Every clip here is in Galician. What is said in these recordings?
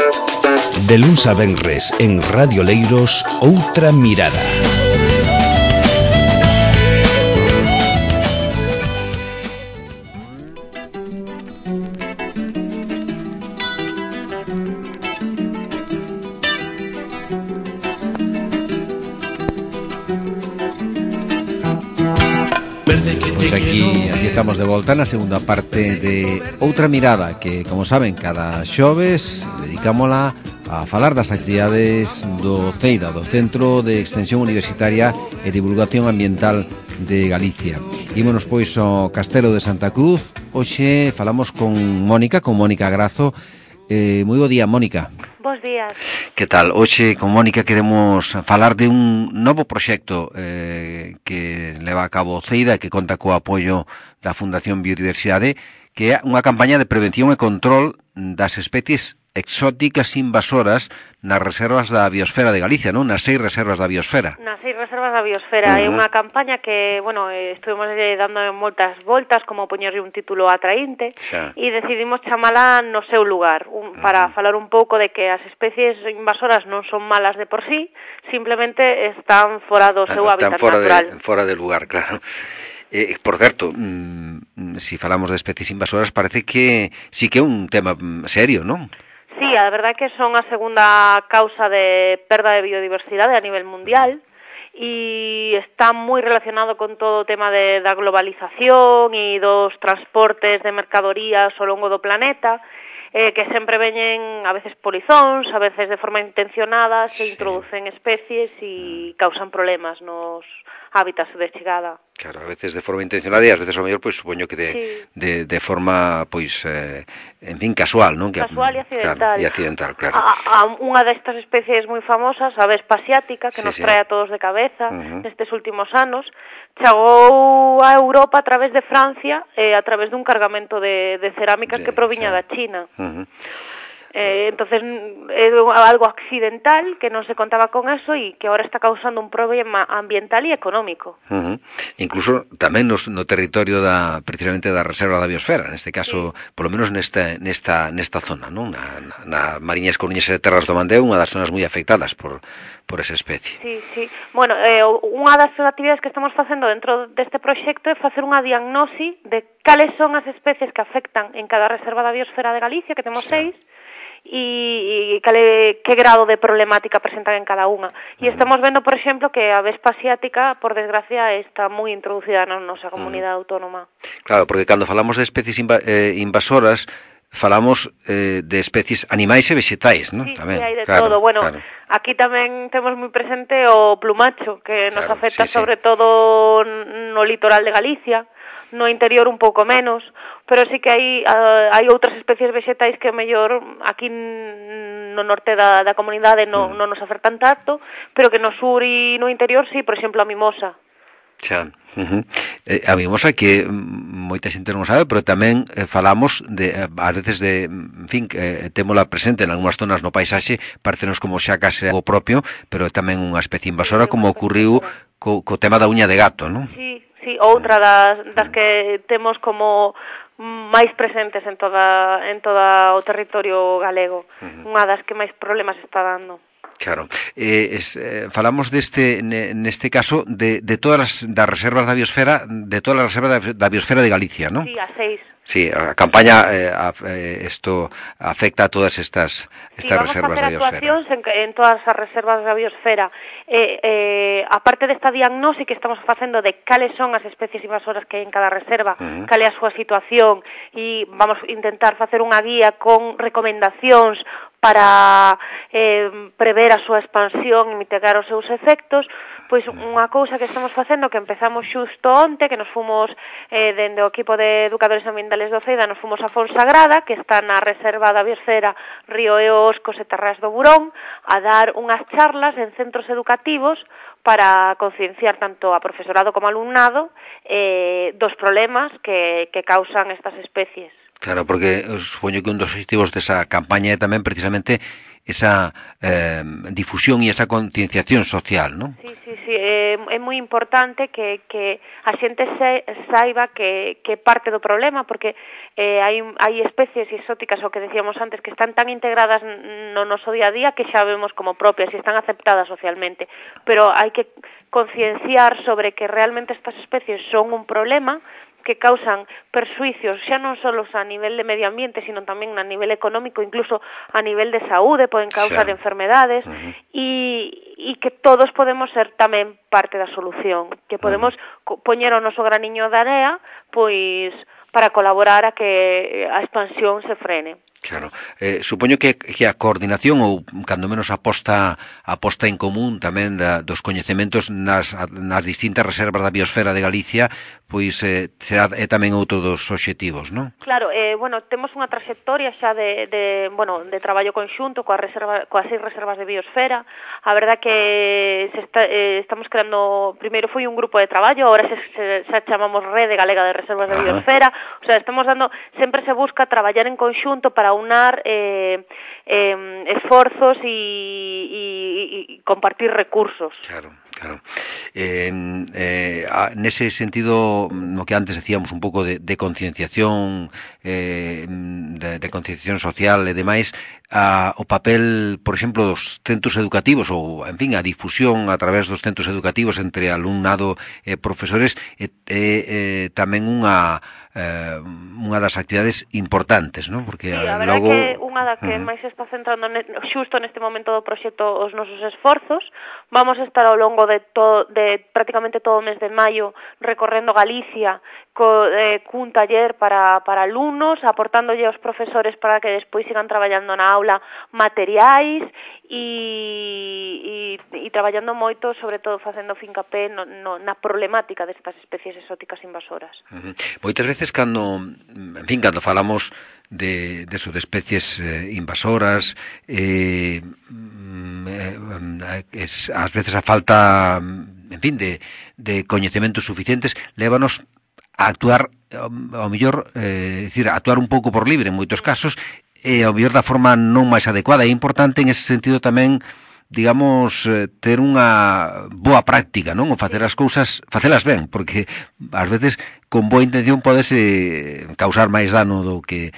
De luns a venres en Radio Leiros, Outra Mirada. Pois aquí estamos de volta na segunda parte de Outra Mirada, que, como saben, cada xoves dedicámola a falar das actividades do CEIDA, do Centro de Extensión Universitaria e Divulgación Ambiental de Galicia. Ímonos, pois, ao Castelo de Santa Cruz. Hoxe falamos con Mónica Grazo. Moi bo día, Mónica. Bos días. Que tal? Hoxe con Mónica queremos falar de un novo proxecto que leva a cabo o CEIDA e que conta co apoio da Fundación Biodiversidade, que é unha campaña de prevención e control das especies exóticas invasoras nas reservas da biosfera de Galicia, non? Nas 6 reservas da biosfera. Nas 6 reservas da biosfera. É unha campaña que, bueno, estuvimos dando moitas voltas como poñerlle un título atraínte e decidimos chamala No seu lugar, para falar un pouco de que as especies invasoras non son malas de por sí, simplemente están fora do seu hábitat natural. Fora de lugar, claro. Por certo, si falamos de especies invasoras, parece que sí que é un tema serio, non? Sí, a verdade é que son a segunda causa de perda de biodiversidade a nivel mundial e está moi relacionado con todo o tema da globalización e dos transportes de mercadorías ao longo do planeta, que sempre veñen a veces polizóns, a veces de forma intencionada, se introducen especies e causan problemas nos hábitats de chegada. Claro, a veces de forma intencionada e a veces ao mellor, pois, supoño que de forma, pois, en fin, casual, non? Casual e accidental. Claro, e accidental, claro. Unha destas especies moi famosas, a vespa asiática, que nos trae a todos de cabeza nestes últimos anos, chegou a Europa a través de Francia, a través dun cargamento de cerámicas que proviña da China. Entonces é algo accidental que non se contaba con eso e que ahora está causando un problema ambiental e económico. Incluso tamén no territorio precisamente da reserva da biosfera, neste caso, polo menos nesta zona, non? Na Mariñas Coruñesa de Terras do Mandeo, unha das zonas moi afectadas por esa especie. Sí. Bueno, unha das actividades que estamos facendo dentro deste proxecto é facer unha diagnosi de cales son as especies que afectan en cada reserva da biosfera de Galicia, que temos 6, e que grado de problemática presentan en cada unha. E estamos vendo, por exemplo, que a vespa asiática, por desgracia, está moi introducida na nosa comunidade autónoma. Claro, porque cando falamos de especies invasoras, falamos de especies animais e vegetais, non? Sí, hai de todo. Bueno, aquí tamén temos moi presente o plumacho, que nos afecta sobre todo no litoral de Galicia, no interior un pouco menos, pero sí que hai outras especies vegetais que mellor aquí no norte da comunidade non nos afectan tanto, pero que no sur e no interior sí, por exemplo, a mimosa. Xa. A mimosa que moita xente non sabe, pero tamén falamos ás veces en fin, témola presente en algunhas zonas no paisaxe, parecenos como xa case algo propio, pero é tamén unha especie invasora, como ocurriu co tema da uña de gato, non? Sí, outra das que temos como máis presentes en toda o territorio galego, unha das que máis problemas está dando. Claro, falamos neste caso de todas das reservas da biosfera, de todas as reservas da biosfera de Galicia, non? Sí, a 6. Sí, a campaña isto afecta a todas estas reservas da biosfera. Vamos a facer actuacións en todas as reservas da biosfera. Aparte desta diagnóstico que estamos facendo de cales son as especies invasoras que hai en cada reserva, cal é a súa situación, e vamos a intentar facer unha guía con recomendacións para prever a súa expansión e mitigar os seus efectos. Pois unha cousa que estamos facendo, que empezamos xusto onte, que nos fomos dende o equipo de educadores ambientales do CEIDA, nos fomos a Fonsagrada, que está na reserva da biosfera Río Eoscos e Terras do Burón, a dar unhas charlas en centros educativos para concienciar tanto a profesorado como a alumnado dos problemas que causan estas especies. Claro, porque supoño que un dos objetivos desa campaña é tamén precisamente esa difusión e esa concienciación social, non? Sí. sí, é moi importante que a xente saiba que parte do problema, porque hai especies exóticas, o que decíamos antes, que están tan integradas no noso día a día que xa vemos como propias e están aceptadas socialmente, pero hai que concienciar sobre que realmente estas especies son un problema, que causan persuicios xa non só a nivel de medio ambiente, sino tamén a nivel económico, incluso a nivel de saúde, poden causar enfermedades, e que todos podemos ser tamén parte da solución, que podemos poñer o noso graniño de area, pois para colaborar a que a expansión se frene. Claro, supoño que a coordinación ou cando menos a posta en común tamén dos coñecementos nas distintas reservas da biosfera de Galicia, pois será tamén outro dos obxectivos, non? Claro, bueno, temos unha traxectoria xa de traballo conxunto coas 6 reservas de biosfera. A verdad que estamos creando, primeiro foi un grupo de traballo, agora xa chamamos Rede Galega de Reservas de Biosfera, o sea, sempre se busca traballar en conxunto para aunar esforzos e compartir recursos. Claro. Nese sentido, no que antes decíamos un pouco de concienciación, de concienciación social e demais, o papel, por exemplo, dos centros educativos ou, en fin, a difusión a través dos centros educativos entre alumnado e profesores tamén unha das actividades importantes, non? Porque sí, a verdade logo... que unha da que máis se está centrando xusto neste momento do proxecto os nosos esforzos. Vamos a estar ao longo de prácticamente todo o mes de maio recorrendo Galicia cun taller para alumnos, aportándolle aos profesores para que despois sigan traballando na aula materiais e traballando moito, sobre todo facendo fincapé na problemática destas especies exóticas invasoras. Moitas veces cando falamos de especies invasoras, ás veces a falta, en fin, de coñecementos suficientes lévanos a actuar, ao mellor, actuar un pouco por libre en moitos casos, e ao mellor da forma non máis adecuada. É importante en ese sentido tamén, digamos, ter unha boa práctica, non? O facer as cousas, facelas ben, porque ás veces con boa intención podese causar máis dano do que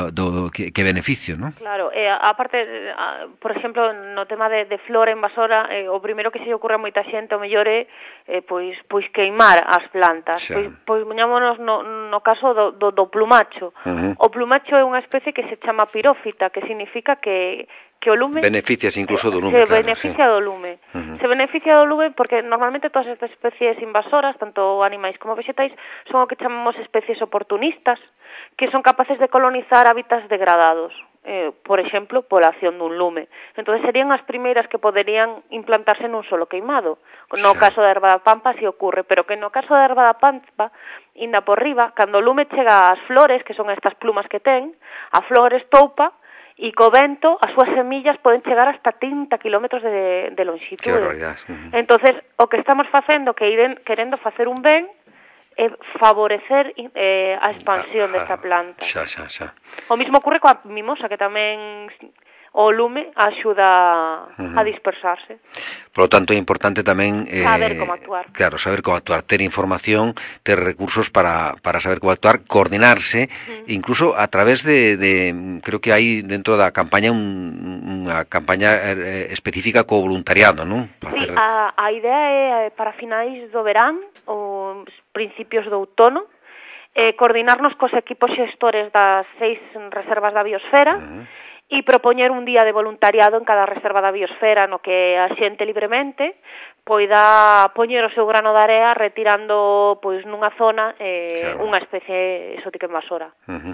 beneficio, non? Claro, aparte, por exemplo, no tema de flora invasora, o primeiro que se lle ocurre a moita xente, o mellor é pois queimar as plantas. Pois poñámonos no caso do plumacho. O plumacho é unha especie que se chama pirófita, que significa que o lume... Beneficias incluso do lume, Se beneficia do lume. Se beneficia do lume porque normalmente todas estas especies invasoras, tanto animais como vegetais, son o que chamamos especies oportunistas, que son capaces de colonizar hábitats degradados. Por exemplo, pola acción dun lume. Entón, serían as primeiras que poderían implantarse nun solo queimado. No caso da erva da pampa si ocurre, pero que no caso da erva da pampa, inda por riba, cando o lume chega ás flores, que son estas plumas que ten, a flor estoupa, e co vento as súas semillas poden chegar hasta 30 kilómetros de longitude. Que barbaridade. Entonces, o que estamos facendo, querendo facer un ben, é favorecer a expansión desta planta. Xa. O mismo ocurre coa mimosa, que tamén o lume axuda a dispersarse. Por lo tanto, é importante tamén saber como actuar. Claro, saber como actuar, ter información, ter recursos para saber como actuar, coordinarse, incluso a través de creo que hai dentro da campaña unha campaña específica co voluntariado, non? Sí, a idea é para finais do verán ou principios do outono, coordinarnos cos equipos xestores das 6 reservas da biosfera, e propoñer un día de voluntariado en cada reserva da biosfera no que a xente libremente poida poñer o seu grano de area retirando pois nunha zona unha especie exótica invasora.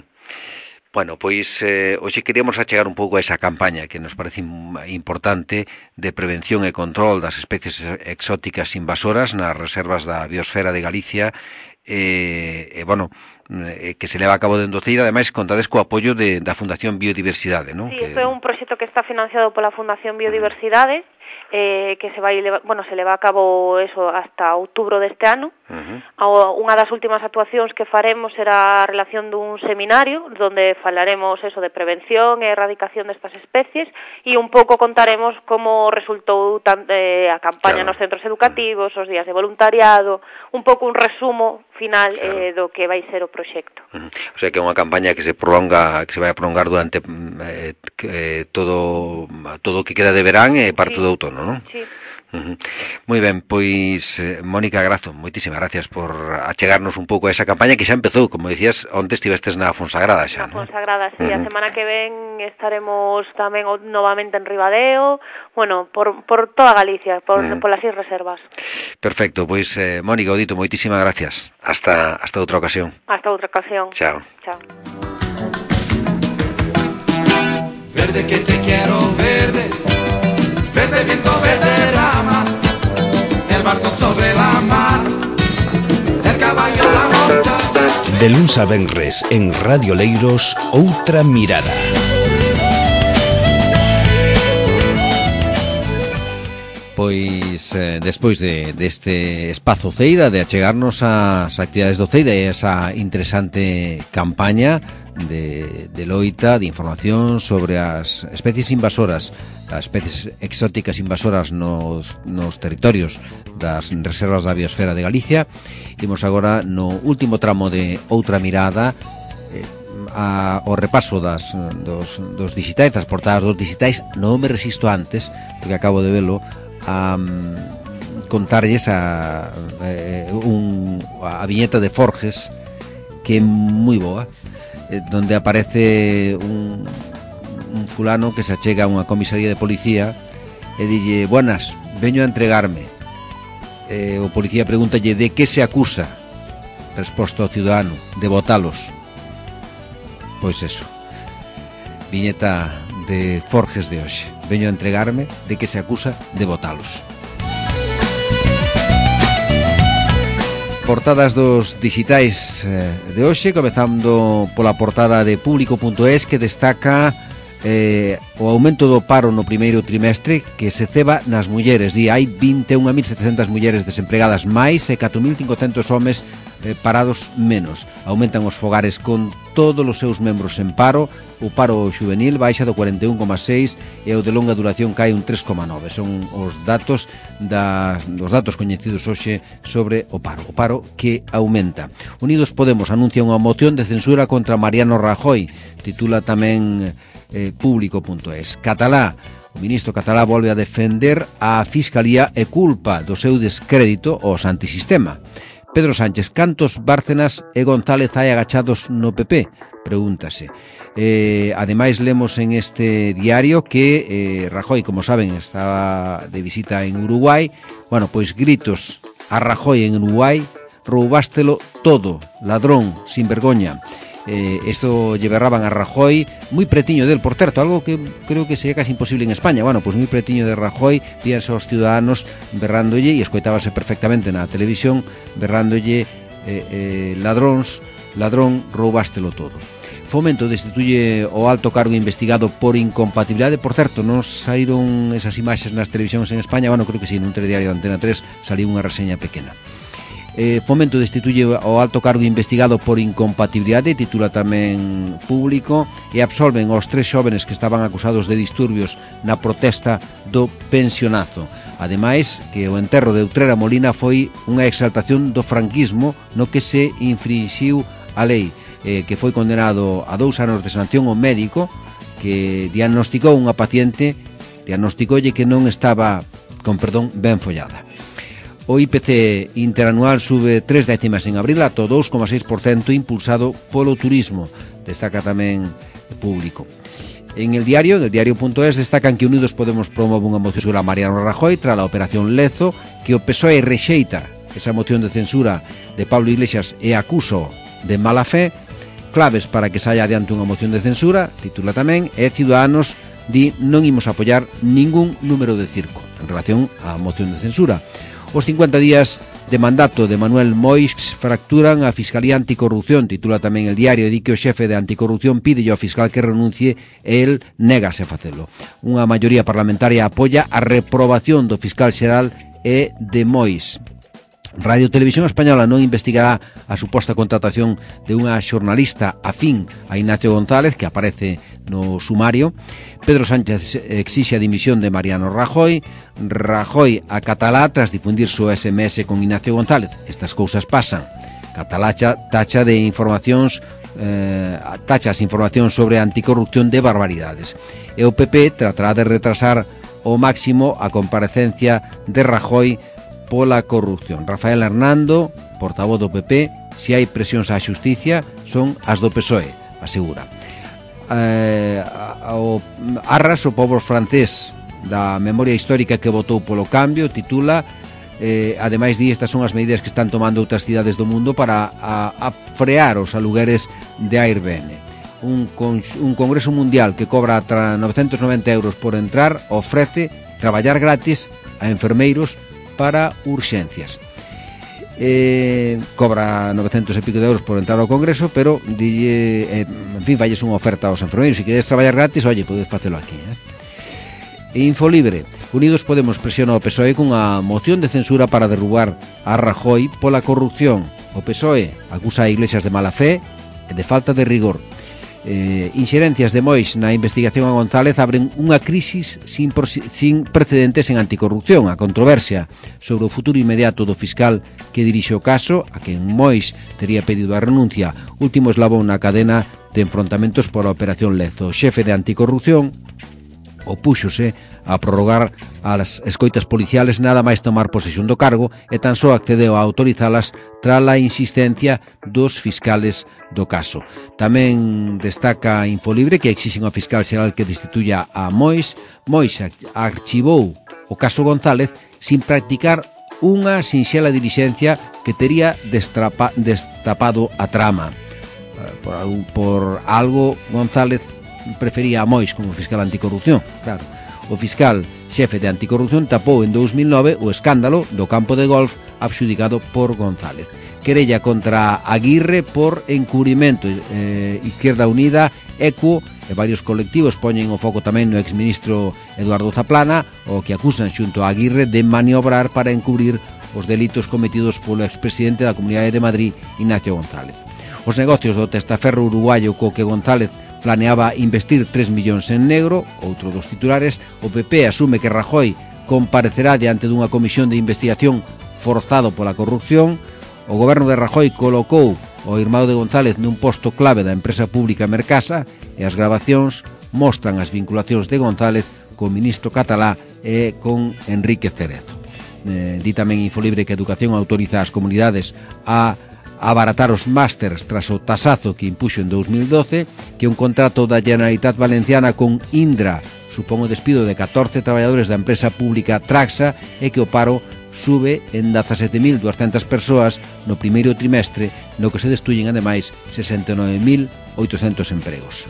Bueno, pois hoxe queríamos achegar un pouco a esa campaña que nos parece importante de prevención e control das especies exóticas invasoras nas reservas da biosfera de Galicia, que se leva a cabo dende Oceira, ademais contades co apoio da Fundación Biodiversidade, non? Sí, isto é un proxecto que está financiado pola Fundación Biodiversidade, que se leva a cabo eso hasta outubro deste ano. Unha das últimas actuacións que faremos será a relación dun seminario donde falaremos eso de prevención e erradicación destas especies e un pouco contaremos como resultou a campaña nos centros educativos, os días de voluntariado, un pouco un resumo final do que vai ser o proxecto. O sea que é unha campaña que se vai a prolongar durante todo o que queda de verán e parte do outono, non? Sí. Moi ben, pois Mónica Grazo, moitísimas gracias por achegarnos un pouco a esa campaña que xa empezou, como dicías, onte estivestes na Fonsagrada xa, non? Na Fonsagrada, sí, a semana que ven estaremos tamén novamente en Ribadeo, bueno, por toda Galicia, polas 6 reservas. Perfecto, pois Mónica Odito, moitísimas gracias. Hasta outra ocasión. Hasta outra ocasión. Chao. Chao. Verde que te quiero, verde, verde viento, verde ramas, el barco sobre la mar, el caballo en la montaña. De luns a venres en Radio Leiros, Outra Mirada. Pois despois deste espazo Ceida, de achegarnos ás actividades do Ceida e esa interesante campaña de loita, de información sobre as especies invasoras, as especies exóticas invasoras nos territorios das reservas da biosfera de Galicia, imos agora no último tramo de Outra Mirada ao repaso dos digitais, das portadas dos digitais. Non me resisto antes, porque acabo de velo, a contarlles a viñeta de Forges, que é moi boa, donde aparece un fulano que se achega a unha comisaría de policía e dille: buenas, veño a entregarme. O policía pregúntalle de que se acusa. Resposta ao ciudadano: de botalos. Pois eso, viñeta de Forges de hoxe. Veño a entregarme, de que se acusa, de botalos. Portadas dos digitais de hoxe, comezando pola portada de Público.es, que destaca o aumento do paro no primeiro trimestre que se ceba nas mulleres. Hai 21.700 mulleres desempregadas máis e 4.500 homes parados menos. Aumentan os fogares con todos os seus membros en paro. O paro juvenil baixa do 41,6 e o de longa duración cae un 3,9. Son os datos coñecidos hoxe sobre o paro que aumenta. Unidos Podemos anuncia unha moción de censura contra Mariano Rajoy, titula tamén Público.es. Catalá, o ministro catalá volve a defender a Fiscalía e culpa do seu descrédito aos antisistema. Pedro Sánchez: cantos Bárcenas e González hai agachados no PP? Pregúntase. Ademais, lemos en este diario que Rajoy, como saben, estaba de visita en Uruguai. Bueno, pois gritos a Rajoy en Uruguai: roubástelo todo, ladrón, sin vergoña. Isto lle berraban a Rajoy moi pretiño del, por certo, algo que creo que sería casi imposible en España. Bueno, pois moi pretiño de Rajoy, víanse aos ciudadanos berrándolle, e escoitábase perfectamente na televisión, berrándolle ladrón, roubástelo todo. Fomento destituye o alto cargo investigado por incompatibilidade. Por certo, non saíron esas imaxes nas televisións en España. Bueno, creo que sí, nun telediario de Antena 3 saliu unha reseña pequena. Fomento destituye o alto cargo investigado por incompatibilidade, titula tamén Público, e absolven aos 3 xóvenes que estaban acusados de disturbios na protesta do pensionazo. Ademais, que o enterro de Utrera Molina foi unha exaltación do franquismo no que se infrinxiu a lei, que foi condenado a 2 anos de sanción o médico que diagnosticou unha paciente, diagnosticoulle que non estaba, con perdón, ben follada. O IPC interanual sube 3 décimas en abril ata 2,6%, impulsado polo turismo, destaca tamén Público. En el diario.es, destacan que Unidos Podemos promove unha moción sobre a Mariano Rajoy tras a operación Lezo, que o PSOE rexeita esa moción de censura de Pablo Iglesias e acuso de mala fe. Claves para que saia adiante unha moción de censura, titula tamén, e Ciudadanos di: non imos apoiar ningún número de circo en relación á moción de censura. Os 50 días de mandato de Manuel Moix fracturan a Fiscalía Anticorrupción, titula tamén el diario, e di que o xefe de Anticorrupción pide ao fiscal que renuncie e el négase a facelo. Unha maioría parlamentaria apoia a reprobación do fiscal xeral e de Moix. Radio Televisión Española non investigará a suposta contratación de unha xornalista afín a Ignacio González, que aparece no sumario. Pedro Sánchez exixe a dimisión de Mariano Rajoy. Rajoy a Catalá tras difundir su SMS con Ignacio González. Estas cousas pasan. Catalá tacha de informacións tachas informacións sobre anticorrupción de barbaridades. E o PP tratará de retrasar ao máximo a comparecencia de Rajoy pola corrupción. Rafael Hernando, portavoz do PP, se hai presións á xusticia son as do PSOE, asegura. Arras, o pobo francés da memoria histórica que votou polo cambio, titula, ademais di, estas son as medidas que están tomando outras cidades do mundo para a frear os alugueres de Airbnb. Un congreso mundial que cobra 990 euros por entrar ofrece traballar gratis a enfermeiros para urxencias. Cobra 900 e pico de euros por entrar ao Congreso, pero en fin, falles unha oferta aos enfermeiros. Se queres traballar gratis, oye, podes facelo aquí. Infolibre. Unidos Podemos presiona o PSOE cunha moción de censura para derrubar a Rajoy pola corrupción. O PSOE acusa a Iglesias de mala fe e de falta de rigor. Inxerencias de Moix na investigación a González abren unha crisis sin precedentes en anticorrupción. A controversia sobre o futuro inmediato do fiscal que dirixe o caso, a quen Moix tería pedido a renuncia, último eslabón na cadena de enfrontamentos por a Operación Lezo. O xefe de anticorrupción opúxose a prorrogar as escoitas policiales nada máis tomar posesión do cargo e tan só accedeu a autorizalas tras a insistencia dos fiscales do caso. Tamén destaca Infolibre que exixen ao fiscal xeral que destituya a Moix. Moix archivou o caso González sin practicar unha sinxela dilixencia que tería destapado a trama. Por algo González prefería a Moix como fiscal anticorrupción, claro. O fiscal xefe de anticorrupción tapou en 2009 o escándalo do campo de golf adxudicado por González. Querella contra Aguirre por encubrimento. Izquierda Unida, ECO e varios colectivos poñen o foco tamén no exministro Eduardo Zaplana, o que acusan xunto a Aguirre de maniobrar para encubrir os delitos cometidos polo expresidente da Comunidade de Madrid, Ignacio González. Os negocios do testaferro uruguayo co que González planeaba investir 3 millóns en negro, outro dos titulares. O PP asume que Rajoy comparecerá diante dunha comisión de investigación forzado pola corrupción. O goberno de Rajoy colocou o irmão de González nun posto clave da empresa pública Mercasa e as gravacións mostran as vinculacións de González co ministro catalá e con Enrique Cerezo. Di tamén Infolibre que a Educación autoriza as comunidades a abaratar os másters tras o tasazo que impuxo en 2012, que un contrato da Generalitat Valenciana con Indra supón o despido de 14 traballadores da empresa pública Traxa e que o paro sube en 17.200 persoas no primeiro trimestre, no que se destruyen ademais 69.800 empregos.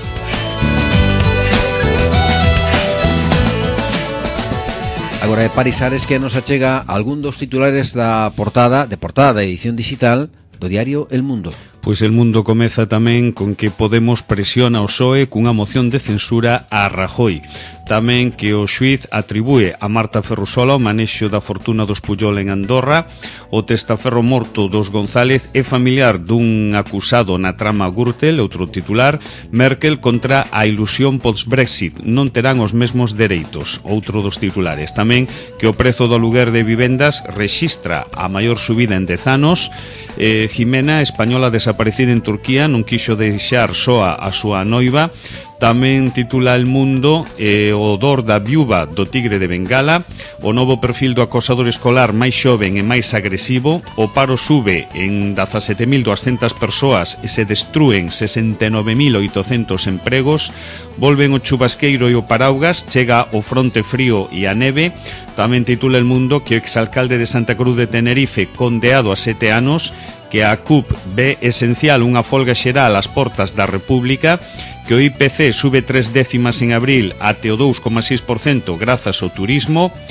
Agora é Parisares que nos achega algún dos titulares da portada da edición digital do diario El Mundo. Pois El Mundo comeza tamén con que Podemos presiona o PSOE cunha moción de censura a Rajoy. Tamén que o xuiz atribúe a Marta Ferrusola o manexo da fortuna dos Pujol en Andorra. O testaferro morto dos González é familiar dun acusado na trama Gürtel, outro titular. Merkel contra a ilusión post-Brexit, non terán os mesmos dereitos, outro dos titulares. Tamén que o prezo do aluguer de vivendas rexistra a maior subida en 10 anos. Jimena, española desaparecida en Turquía, non quixo deixar soa a súa noiva. Tamén titula El Mundo o dor da viúva do tigre de Bengala, o novo perfil do acosador escolar máis xoven e máis agresivo, o paro sube en 17.200 persoas e se destruen 69.800 empregos, volven o chubasqueiro e o paraugas, chega o fronte frío e a neve. Tamén titula El Mundo que o exalcalde de Santa Cruz de Tenerife condeado a 7 anos, que a CUP ve esencial unha folga xeral ás portas da República, que o IPC sube 3 décimas en abril até o 2,6% grazas ao turismo,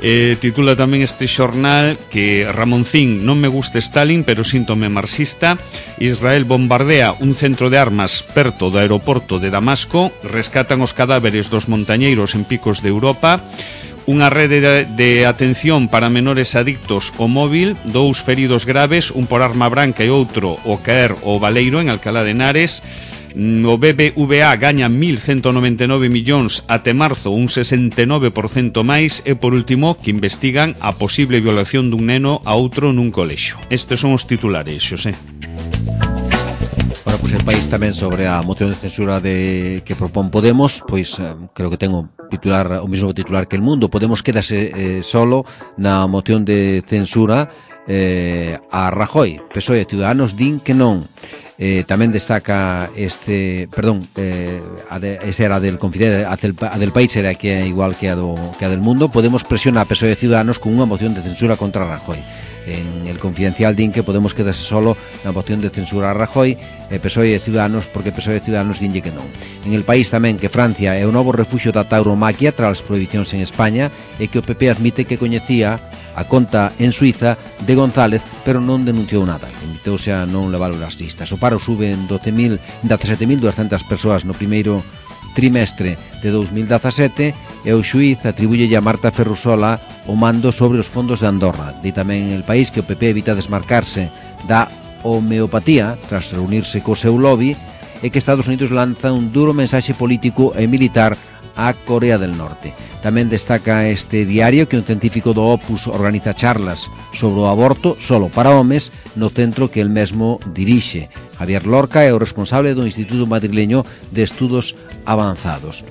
Titula tamén este xornal que Ramoncín: non me gusta Stalin, pero síntome marxista. Israel bombardea un centro de armas perto do aeroporto de Damasco. Rescatan os cadáveres dos montañeiros en picos de Europa. Unha rede de atención para menores adictos ao móvil. 2 feridos graves, un por arma branca e outro ao caer o Baleiro en Alcalá de Henares. O BBVA gaña 1.199 millóns até marzo, un 69% máis. E por último, que investigan a posible violación dun neno a outro nun colexio. Estes son os titulares, Xosé. Bueno, pois el país tamén sobre a moción de censura que propón Podemos, pois creo que ten o mesmo titular que El Mundo. Podemos quedase solo na moción de censura a Rajoy. PSOE e Ciudadanos din que non. Tamén destaca esa era del Confidencial, a del País era que é igual que a del Mundo. Podemos presiona a PSOE e Ciudadanos con unha moción de censura contra Rajoy. En el Confidencial din que Podemos quedarse solo na moción de censura a Rajoy, PSOE e Ciudadanos, porque PSOE e Ciudadanos dinlle que non. En El País tamén que Francia é o novo refugio da tauromaquia tras as prohibicións en España, e que o PP admite que coñecía a conta en Suiza de González, pero non denunciou nada. Limitouse a non levar as listas. O paro sube en 17.200 persoas no primeiro trimestre de 2017 e o xuíz atribúllelle a Marta Ferrusola o mando sobre os fondos de Andorra. Di tamén El País que o PP evita desmarcarse da homeopatía tras reunirse co seu lobby e que Estados Unidos lanza un duro mensaxe político e militar a Corea del Norte. Tamén destaca este diario que un científico do Opus organiza charlas sobre o aborto solo para homes no centro que el mesmo dirixe. Javier Lorca é o responsable do Instituto Madrileño de Estudos Avanzados.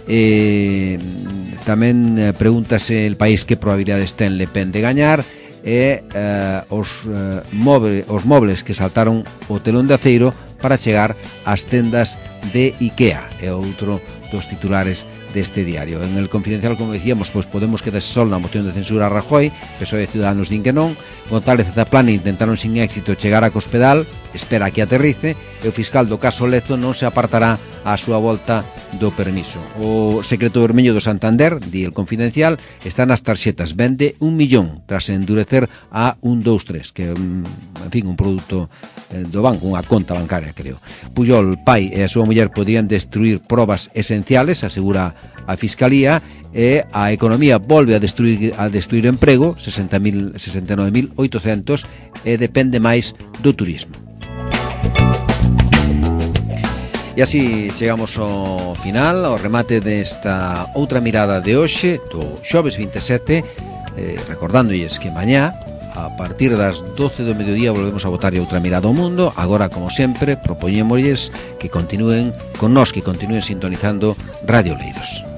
Tamén pregúntase El País que probabilidades ten Le Pen de gañar, e os mobles que saltaron o telón de aceiro para chegar ás tendas de IKEA. É outro dos titulares deste diario. En El Confidencial, como decíamos, pois Podemos quedarse sol na moción de censura a Rajoy, PSOE e Ciudadanos din que non. González e Zaplana intentaron sin éxito chegar a Cospedal, espera que aterrice, e o fiscal do caso Lezo non se apartará á súa volta do permiso. O secreto vermello do Santander, di El Confidencial, está nas tarxetas, vende 1 millón tras endurecer a 123, que é un produto do banco, unha conta bancaria, creo. Pujol, pai e a súa muller podrían destruir probas esenciales, asegura a Fiscalía, e a economía volve a destruir emprego, 69.800, e depende máis do turismo. E así chegamos ao final, ao remate desta outra mirada de hoxe, do xoves 27, recordándolles que mañá, a partir das 12 do mediodía, volvemos a botar outra mirada ao mundo. Agora, como sempre, propoñémosles que continúen con nós, que continúen sintonizando Radio Leiros.